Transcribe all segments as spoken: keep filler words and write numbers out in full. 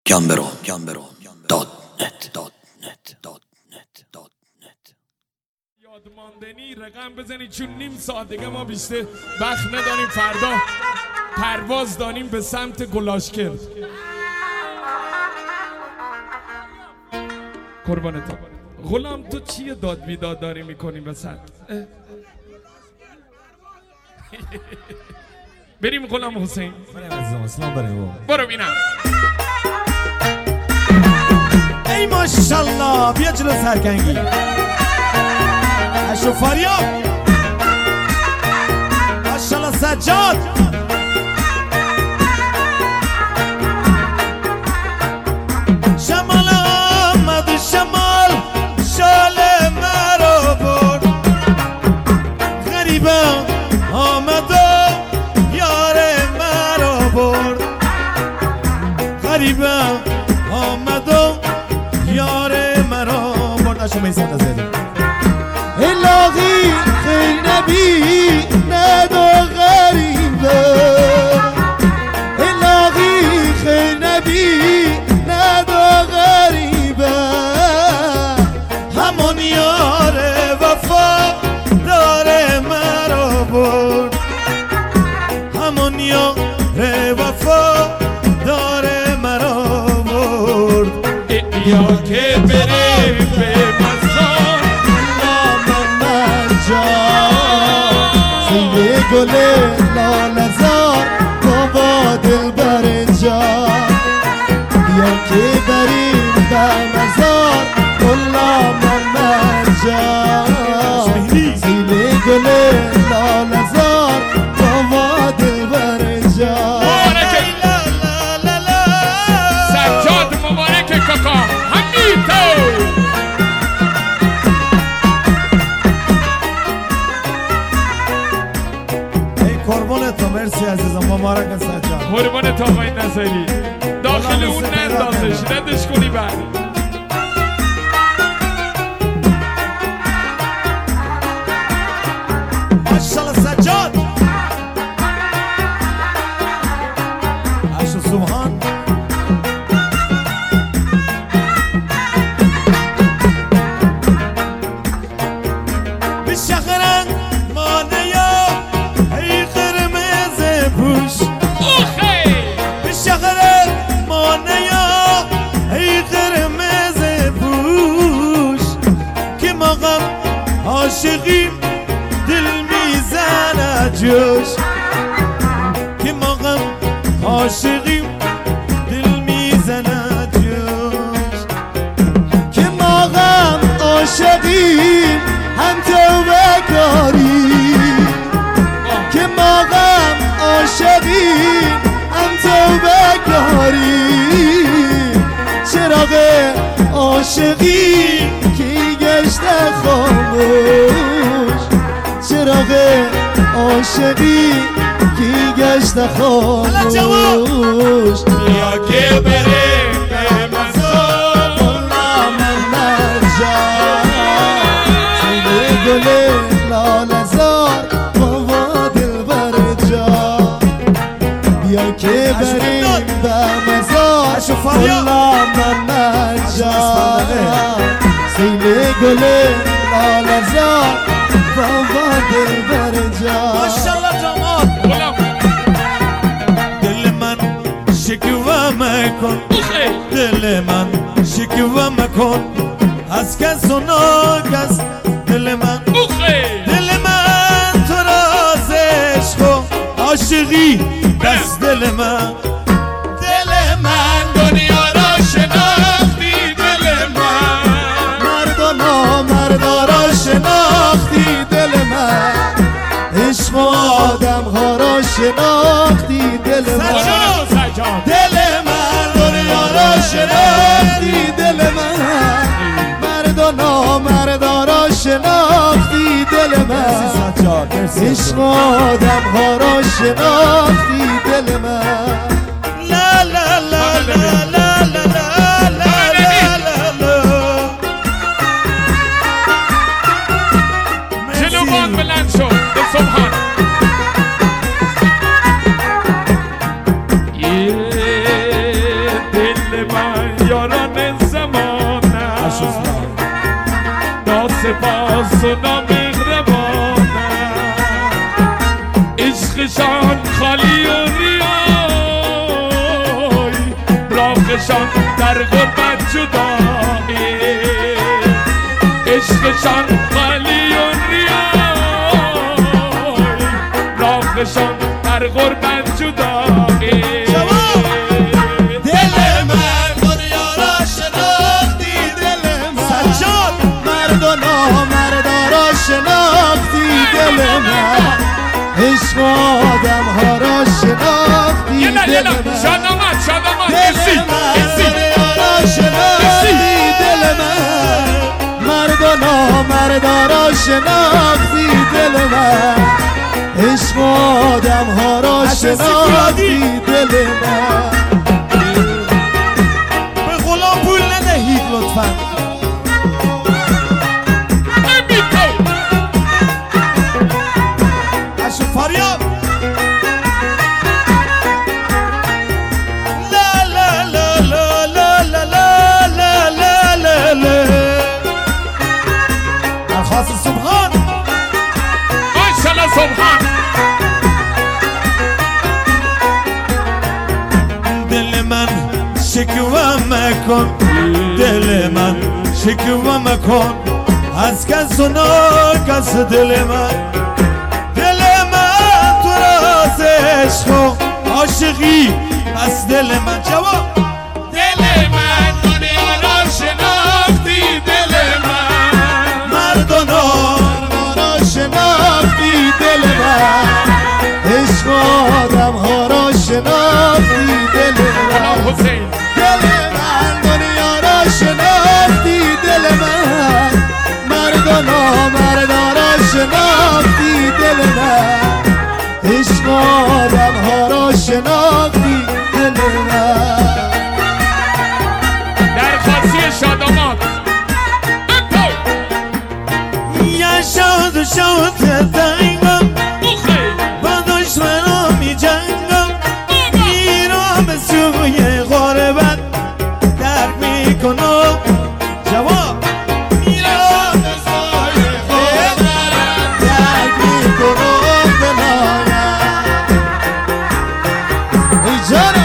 گمبرو گمبرو دات نت دات نت دات نت دات نت. یادماندنی رقم بزنید چون نیم ساعت دیگه ما بیشتر وقت نداریم، فردا پرواز داریم به سمت گلاشکر. قربانت غلام، تو چیه داد بیداد داری میکنی وسط؟ بریم غلام حسین. بریم عزیزم، اسلام بریم. برو بینم. ای ماشالله، بیا جلو سرکنگی. اشو فاریاب ماشالله. سجاد شمال آمد، شمال شال مرا برد. غریبم آمد و یار مرا برد. غریبم آمد و یار مرا برد. اشو میسان نزدیم. الهی خیلی نبی ندو غریبه. الهی خیلی نبی ندو غریبه. همون یار وفا داره مرا برد. همون یار وفا داره مرا برد. یا که بریم به مزار سیده گل لالزار بابا دل بر جا. یا که بریم به مزار کلا محمد جا. سیده گل لالزار بابا دل بر جا. سجاد مبارک کاکا حمیدو. قربان تو، مرسی عزیزم، مبارک سجاد. قربان تو آقای نظری. داخل اون نندازش، ردش کنی بعد. ماشالله سجاد. اشو سبحان. بشخرن مانیا ای قرمز پوش. بشخرن مانیا ای قرمز پوش. که ما غم عاشقیم دل میزنه جوش. که ما غم عاشقیم دل میزنه جوش. که ما غم عاشقیم هم تو بکاری. که ما غم عاشقیم هم تو بکاری. چراغ عاشقی کی گشته خاموش. چراغ عاشقی کی گشته خاموش. یا که بریم به مزار کلا محمد جا. سیده گل لالزار بابا دل بر جا. بیا که بریم به مزار کلا محمد جا. سیده گل لالزار بابا دل بر جا. ماشالله جمال. دل من شکوه مکن، دل من شکوه مکن از کس و ناکس. دل من دل من تو راز عشق و عاشقی بس. دل من دل من دنیا را شناختی. دل من مرد و نامردا را شناختی. دل من عشق و آدم ها را شناختی. دل من دل من دنیا را شناختی. دل من مرد و نامردا را شناختی. دل من عشق و آدم ها را شناختی. دل من لا لا لا لا لا لا لا لا. جلو بان بلند شد به سبحان. دل با سنا مهربانم عشقشان خالی و ریای راهشان در غربت جدایی عشقشان خالی و ریای راهشان در غربت جدایی دل من دنیارا شناختی دل من سجاد مرد و نامردارا شناختی دل من عشق آدم ها را شناختی دل من شادامت شادامت دل من دنیارا شناختی دل من مرد و نامردارا شناختی دل من عشق آدم ها را شناختی دل من به غلام پول ندهید لطفا اشو فریاد لا لا لا لا لا لا لا لا لا لا درخواست سبحان ماشاءالله سبحان دل من شکوه مکن دل من شکوه مکن از کس و ناکس دل من دل من تو راز عشق و عاشقی از دل من جواب دل من دنیا را شناختی دل من مرد و نامردارا شناختی دل من عشق آدم ها را شناختی دل من حسین دل من دنیا را شناختی دل من مرد و نامردارا شناختی دل من عشق آدم ها را شناختی دل من درخواستی شادامات یا شاد و شاد دنگم با دشمنان می جنگم میرم به سوی غربت درک میکنم جواب میرم به سوی غربت درک میکنم بنایم ای جانم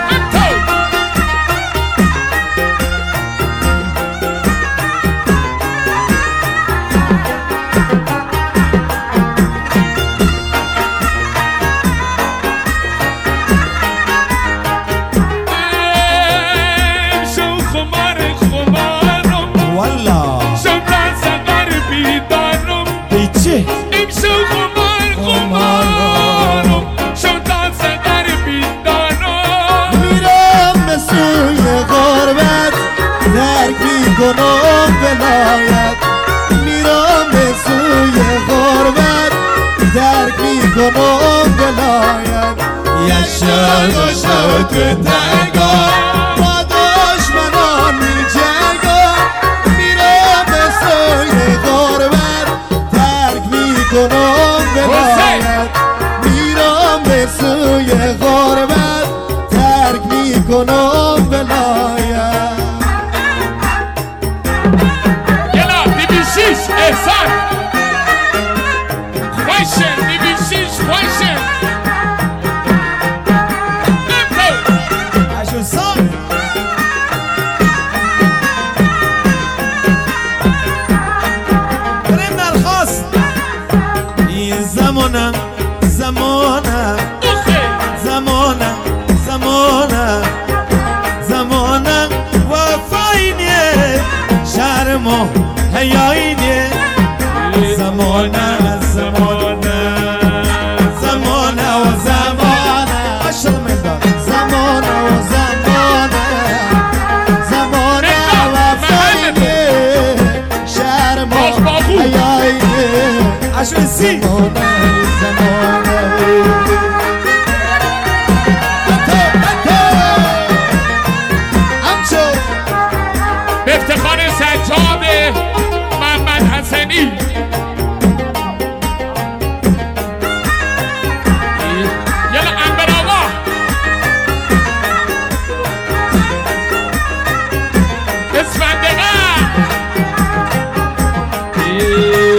کنم ولایت میرم به سوی غربت درک میکنم ولایت یه شب و شب تو تنگا با دشمنان میجنگم میرم به سوی غربت درک میکنم ولایت میرم به سوی غربت درک میکنم ولایت احسان خوشن میبیشیش خوشن اشو سام بریم درخواست این زمانم زمانم زمانم زمانم زمانم وفاینه شرم و حیاینه زمانه زمانه زمانه و زمانه عشق مدار زمانه و زمانه زمانه و فاینه شرم و حیاینه عشق سی زمانه زمانه به افتخار سجاد محمد حسنی یلا انبر آقا اسفندقه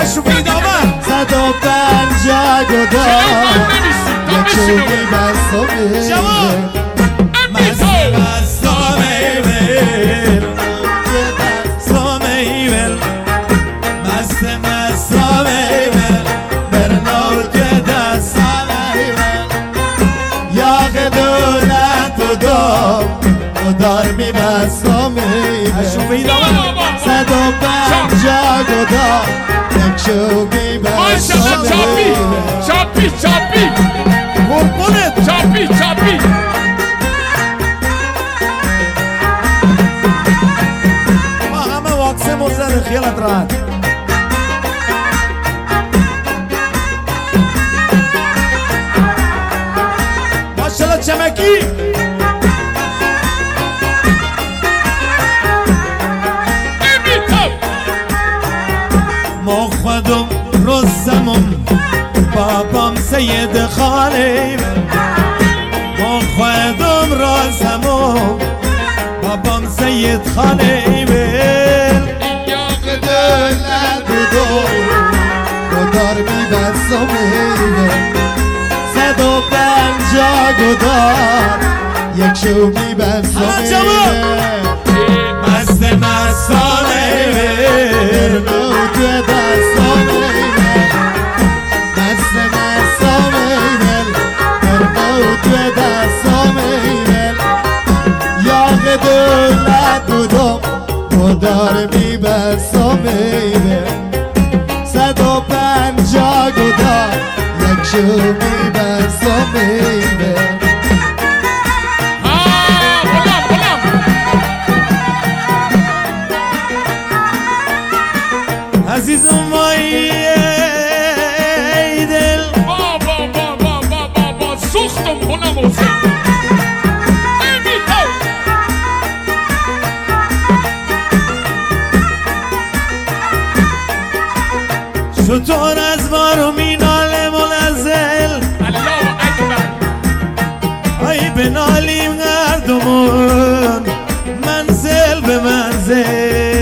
اشو پیدا من صد و پنجاه گدار یکی بست و میل مست مست و میول مست و میول مست مست و میول برنور که دست یاغ دولت و دام و دار می بست و اشو میل پیدا من صد و پنجاه گدار یکی بست و ماشالله چاپی میل چاپی چاپی قربونت چاپی چاپی ما همه واکسه مزده خیالت راحت ماشالله چمکی ما خودم رستمم بابام سید خاله ما خودم رستمم بابام سید خاله دولت و دام و دار می بست و میل صد و پنجاه گدار یک شو می بست و میل مست مستانه برنو تو دست و میل دست دست و میل برنو تو دست و میل یاغ دولت بودم و دار می بست و میل صد و پنجاه گدار یک شو می بست و میل عزیزم وای دل با با با با با با با سوختم خونم حسین امیتو شطور از بارو مینال منزل الله اکبر ای بنالیم گردمون منزل به منزل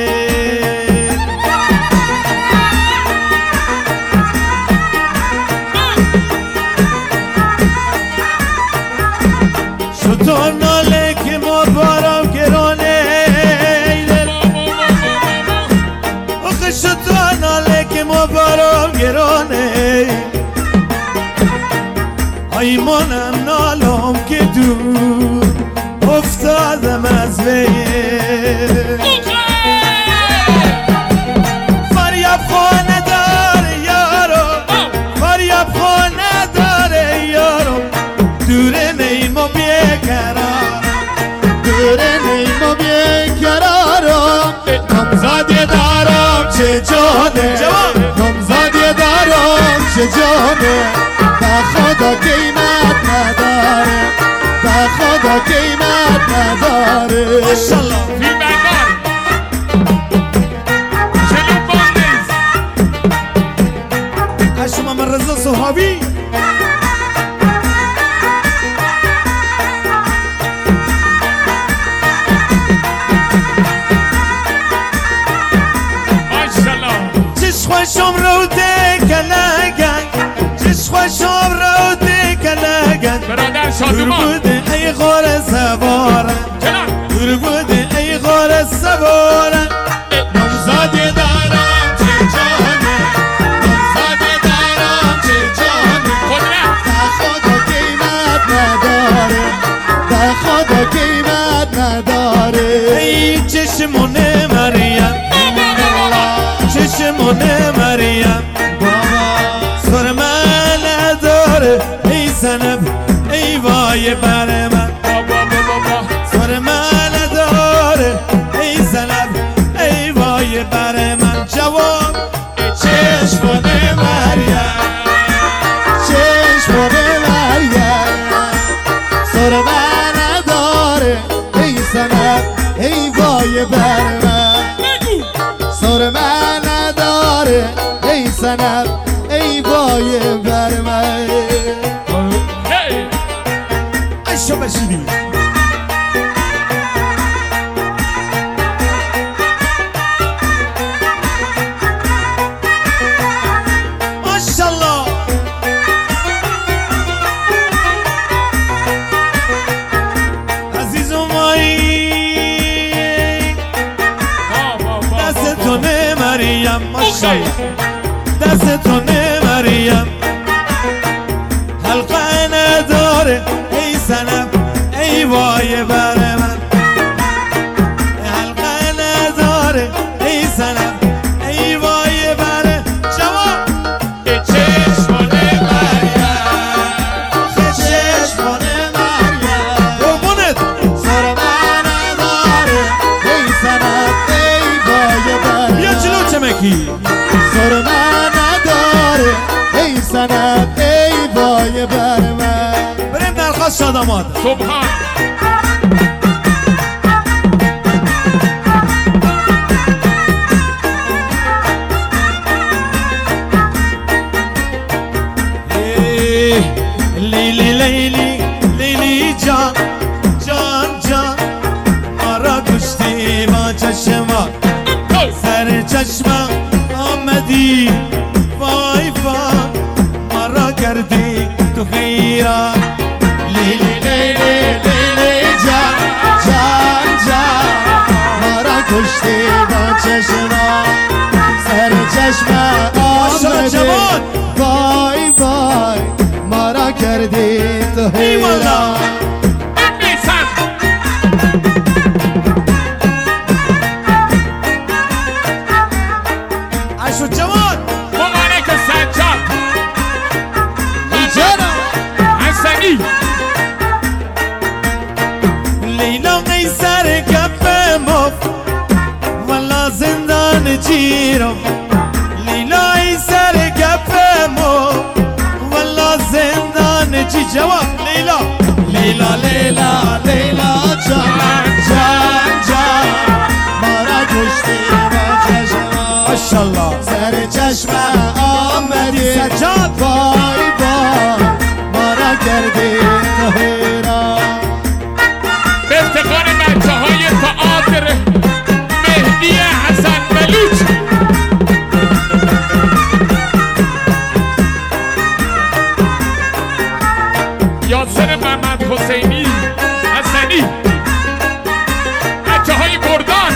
شطور ناله که ما بارم گرانه ای دل آخه شطور ناله که ما بارم گرانه ای منم نالم که دور افتادم از وی فریب خانه داره یارو فریب خانه داره یارو دوره نیم و بیقرار دوره نیم و بیقرارم نمزادی دارم چه جانه نمزادی دارم چه جانه به خدا قیمت نداره به خدا قیمت نداره ماشالله فی بنگال چلو باندیز اشما من رضا صحابی ماشالله چش خوشم رو دکلگن چش خوشم رو دکلگن برادر دور شادومان بوده ای غور سوارن جناب دور بوده ای غور سوارن نمزادی دارم چه جانه نمزادی دارم چه جانه قدرت به خدا قیمت نداره به خدا قیمت نداره ای چشمونه مریم چشمونه مریم سرمه نداره ای زنب ای وای بر من بابا بابا سرمه نداره ای زنب ای وای بر من جوان چشمونه مریم چشمونه مریم سرمه نداره ای زنب ای وای بر من بگو سرمه نداره ای زنب ای وای بر من هی اشو بشیدی دستتونه مریم حلقه نداره ای سنم ای وای بر من حلقه نداره ای سنم ای وای بر جواب ای چشمانه مریم ای چشمانه مریم قربونت سرمه نداره ای سنم ای وای بر من بیا جلو چمکی سرمه نداره ای سنم ای وای بر من بریم درخواست شاداماد سبحان لیلی لیلی لیلی جان جان جان مرا کشتی با چشما سر چشما آمدی وای وای مرا کردی تو خیران لیلی لیلی لیلی جان جان جان مرا کشتی با چشما سر چشما آمدی وای وای مرا کردی تو حیران میسن عشو جوان مبارک سجاد جانم حسنی لیلا قیصر گپ مف والا زندان جیرم لیلا قیصر گپ مف والا زندان جی جواب لیلا لیلا لیلا لیلا جان جان جان مرا کشتی با چشما ماشاءالله سر چشما آمدی سجاد وای وای مرا کردی تو حیران به افتخار بچه های تئاتر مهدی حسن بلوچ یاسر محمد حسینی حسنی بچه های گردان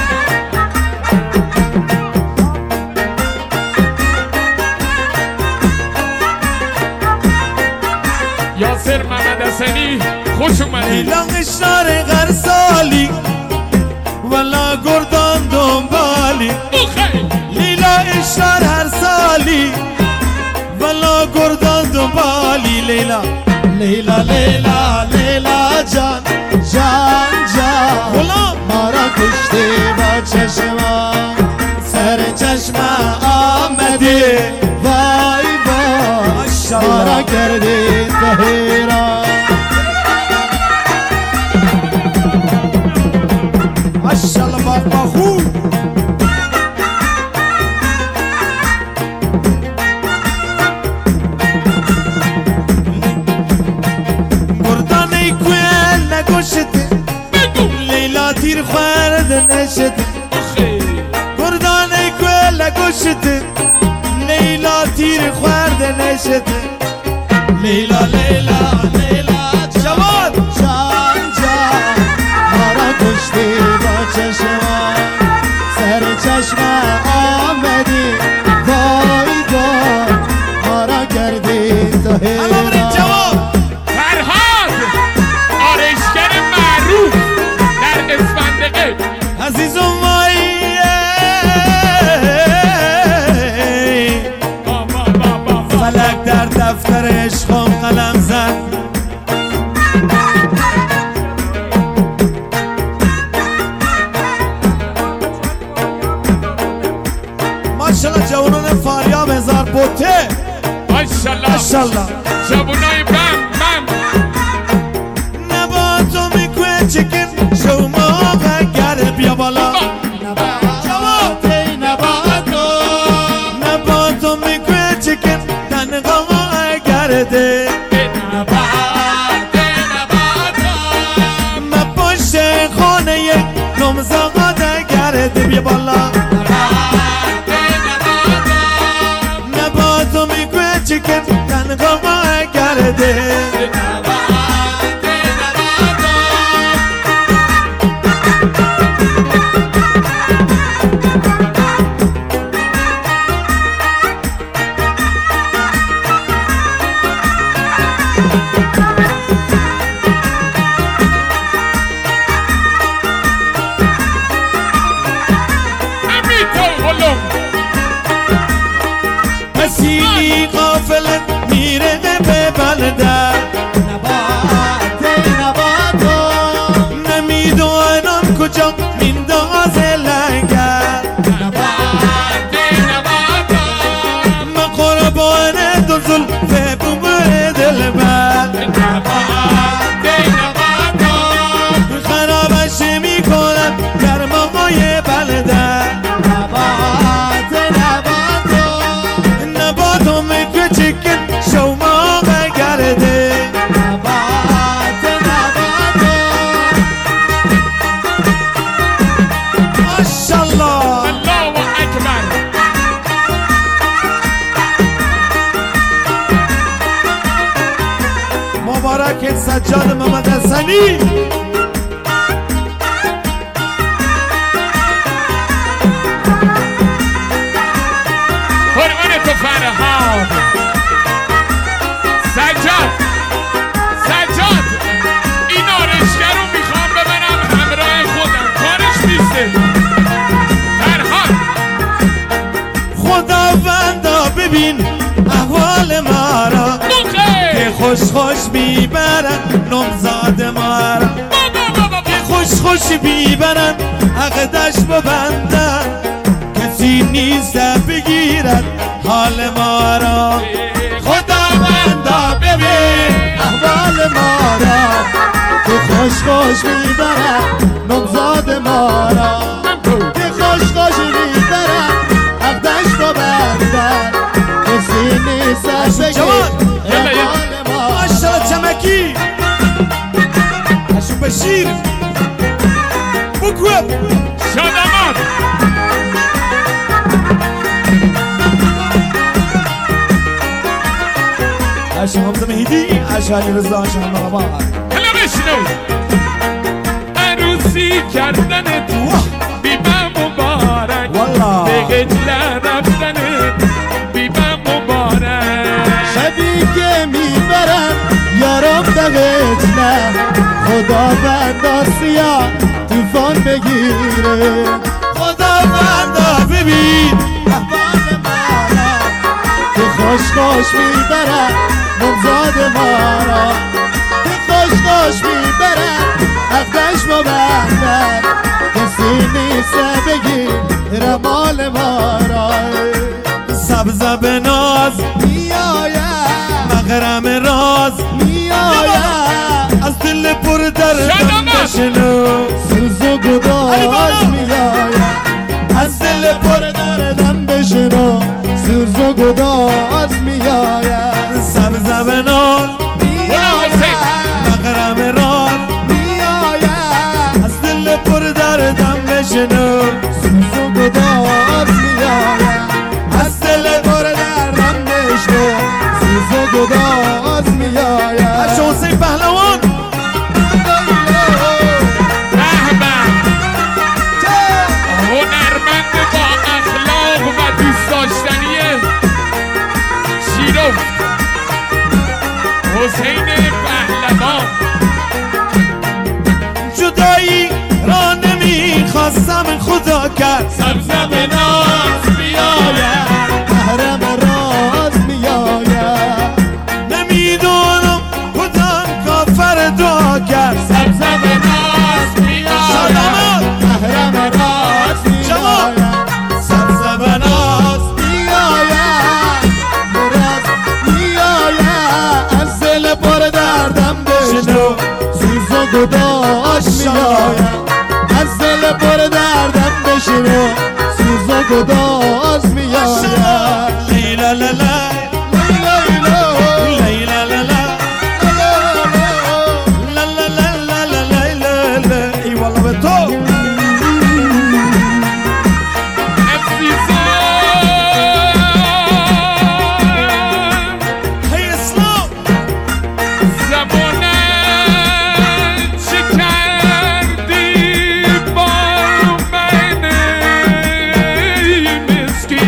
یاسر محمد حسنی خوش اومدید لیلا قشار غرسالی والا گردان دنبالی لیلا اشار هر سالی والا گردان دنبالی لیلا لیلا لیلا لیلا جان جان جان غلام مرا کشتی با چشما سر چشما آمدی وای وای ماشاءالله. مرا کردی تو حیران ماشاءالله بابا خوب گردانه کویل نگوشته لیلا تیر خورد نشده گردانه کویل نگوشته لیلا تیر خورد نشده لیلا لیلا لیلا جواد جان جان مرا کشتی با چشما سر چشما آمدی وای وای مرا کردی تو الان بریم حیران جواب فرهاد آرایشگر معروف در اسفندقه عزیزم وای با با با با با فلک در دفتر عشقم قلم زد ماشاءالله جوانان فاریاب هزار بوته ماشاءالله ماشاءالله جوونای بم بم نبا تو میکوه چکن شما گر بیا بالا نبات ای نباتو نبا تو میکوه چکن تنقا گرده نبات ای نباتو من پشت خانه یک نمزاقات گرده بیا بالا نبات ای نباتو نبا تو میکوه چکن تنقا گرده نبات ای نباتو زلف بومه دل من خرابش میکنن گرمای بلدن نباتم کچکن شوما گرده ماشالله الله اکبر. مبارک سجاد محمد حسنی. قربان تو فرهاد. سجاد سجاد این آرشگر رو میخوام ببرم همراه خودم، کارش نیسته. فرهاد خداوندا ببین احوال ما را که خوش خوش میبرن نمزاد ما را، که خوش خوش میبرن عقدش ببندن، کسی نیست بگیرد حال ما را. خداوندا ببین احوال ما را که خوش خوش میبرن نمزاد ما را، که خوش خوش میبرن عقدش رو بندن، کسی نیست بگیر احوال ما را. ماشالله چمکی اشو بشیر بکوب شادمات. اشو حمزه مهدی اشو علی رضا اشو همه حالا بشنو. عروسی کردن تو بیبه مبارک، والله به قجله رفتن بیبه مبارک. شبی که میبرن یارم دقیق نه، خدا بندا سیاه توفان بگیره. خداوندا ببین احوال ما را که خوش خوش میبرن نمزاد ما را، که خوش خوش میبرن عقدش مبندن، کسی نیست بگیر رمال ما را. سبز به ناز میاید مغرم راز میاید از دل پر دردم بشنو، سوز و گداز میاید از دل پر دردم بشنو، سوز و گداز میاید. سبز به ناز میاید مغرم راز میاید از دل پر دردم بشنو، سوز و گداز میاید از دل پر دردم بشنو، سوز و گداز میاید. اشو حسین پهلوان هنرمند با اخلاق و دوست داشتنی شیرفت حسین پهلوان. جدایی را نمیخواستم خدا کرد، سبز به ناز میآید محرم راز میاید، نمیدونم کدام کافر دعا کرد. سبز به ناز میآید محرم راز میاید، سبز به ناز میاید راز میاید از دل پر دردم بشنو، سوز و گداز میاید از دل پر دردم بشنو، سوز و گداز میاید. لیلا لا لا لیلا لیلا لیلا لا لا لا لا لا لا لا لا لا ای والله به تو هی اسلام زبانه چه کردی با من مسکین.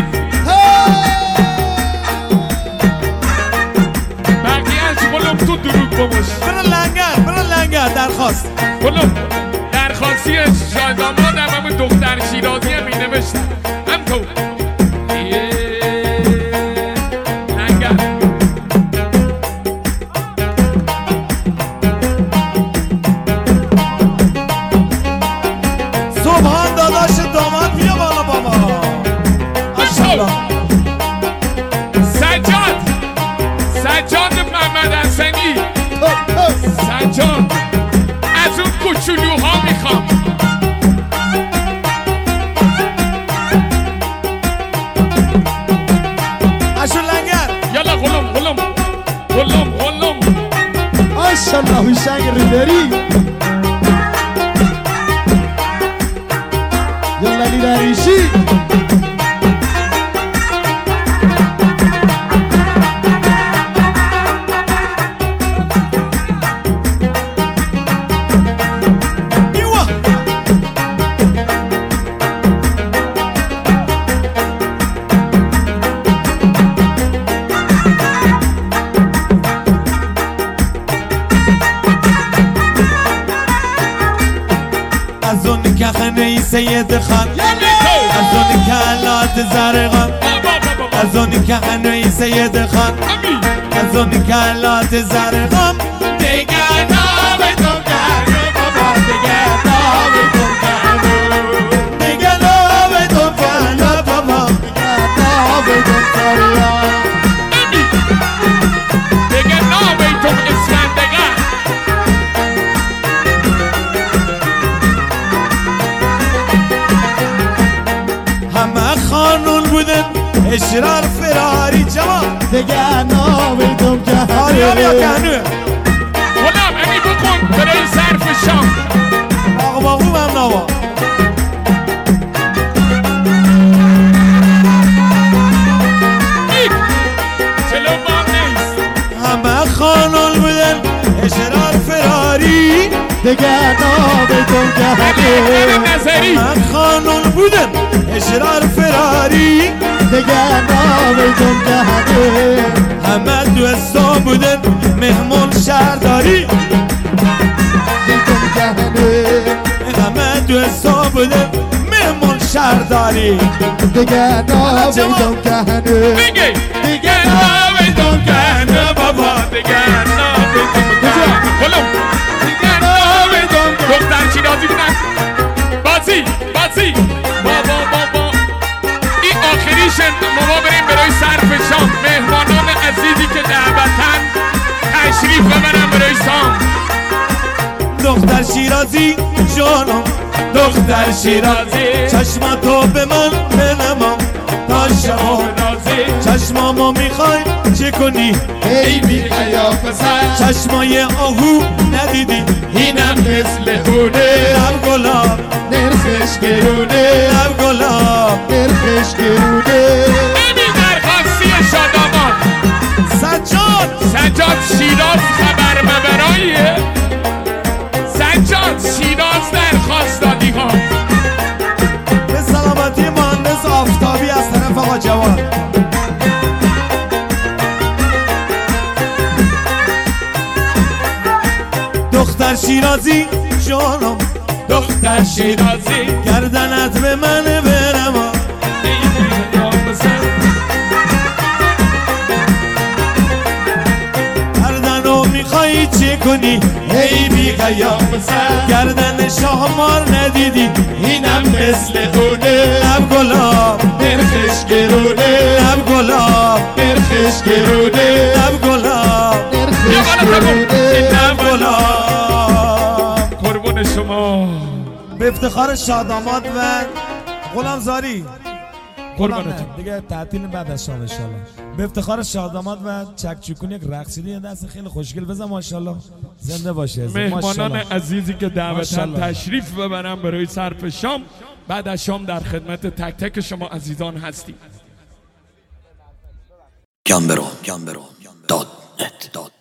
بقیهش بلوم تو دروگ بموش. برو لنگر برو لنگر درخواست بلوم درخواستی شادامادم همون دختر شیرازی هم می نوشتم هم تو لنگر. صبحان داداش داماد بیا بالا بابا. ماشاءالله سجاد سید خان از اونی که علات زرقان از اونی که هنوی سید خان از اونی که علات زرقان دیگه نامتون کنو بابا دیگه نامتون کنو دیگه نامتون کنو بابا دیگه نامتون کنو دیگه نامتون اسفندگان همه خانون بودن اشرار فراری جوان دیگه نامتون کنو آریا یا کنوه غلام امی بکن برای صرف شام باقو باقو هم نوا چلو بام نیست همه خانون بودن اشرار فراری دیگه نامتون کنو نظری همه خانون بودن اشرار فراری دیگه نامتون کنو همه دوستا بودن مهمون شهرداری دیگه کنو همه دوستا بودن مهمون شهرداری دیگه نامتون کنو دیگه دیگه نامتون کنه بابا دیگه نامتون کنه غلام دیگه نامتون کنه دختر شیرازی بودن بازی بازی بابا بابا این آخریشن ما بریم برای صرف شام مهمانان عزیزی که دعوتن تشریف ببرن برای شام دختر شیرازی جانم دختر شیرازی چشماتو به من بنما تا شما چشمامو میخوای چه کنی ای بی قیافه چشمای آهو ندیدی اینم مثل خونه لب گلاب نرخش گرونه لب گلاب نرخش گرونه نمی درخواستی شادامان سجاد سجاد شیراز خبر مبراییه سجاد شیراز درخواست دادی ها به سلامتی مهندس آفتابی از طرف آقا جوان دختر شیرازی جانم دختر شیرازی گردنت به من برما گردنو میخوایی چه کنی ای بی قیام سر گردن شاهمار ندیدی اینم مثل خونه لب گلاب نرخش گرونه لب گلاب نرخش گرونه لب گلاب نرخش گرونه لب گلاب قربون شما به افتخار شاداماد و غلامزاری قربانتون دیگه تعطیل بعد از شام انشالله به افتخار شاداماد و چکچکون یک رقصیده یه دست خیلی خوشگل بزن ماشاءالله زنده باشه مهمانان عزیزی که دعوتن ماشاءالله. تشریف ببرن برای صرف شام بعد از شام در خدمت تک تک شما عزیزان هستیم گامبرو گامبرو دات نت دات